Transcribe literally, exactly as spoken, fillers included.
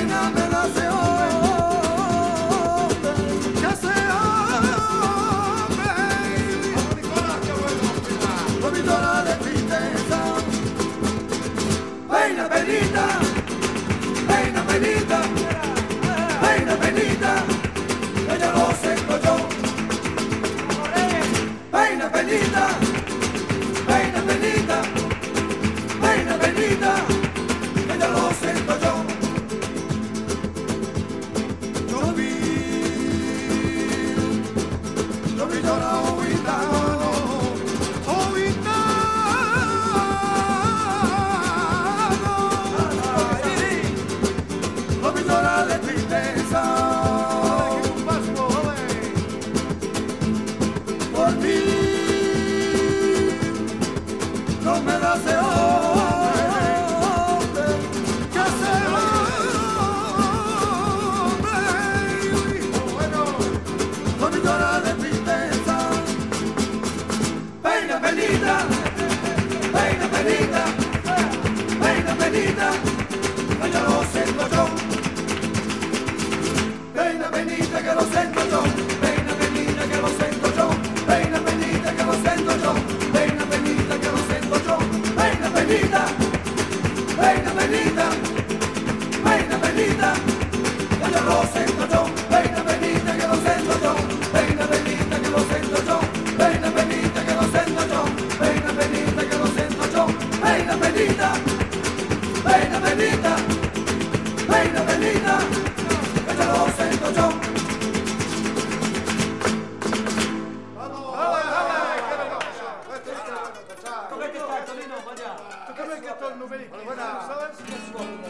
pena me da ese hombre, que ese hombre, vomitola de tristeza. Peina, penita, peina, penita, peina, penita, ella lo siento yo. Peina, penita, peina, penita, peina, penita, ella lo siento yo. Yo vi, yo vi llorar a un gitano, un gitano, lo vi llorar de tristeza. Por mí no me da ese hombre, que ese hombre, no me llora de tristeza. Peina, penita, peina, penita, peina, penita, ella lo siento yo. Peina, penita, que lo siento yo. Peina, penita, que lo siento yo. Peina, penita, que lo siento yo. Peina, penita, que lo siento yo. Peina, penita, peina, penita, peina, penita, ella lo siento yo. Peina, penita, que lo siento yo. Peina, penita, que lo siento yo. Peina, penita, que lo siento yo. Peina, penita, que lo siento yo. Peina, penita, peina, penita, peina, penita, ella lo siento yo. Buenas.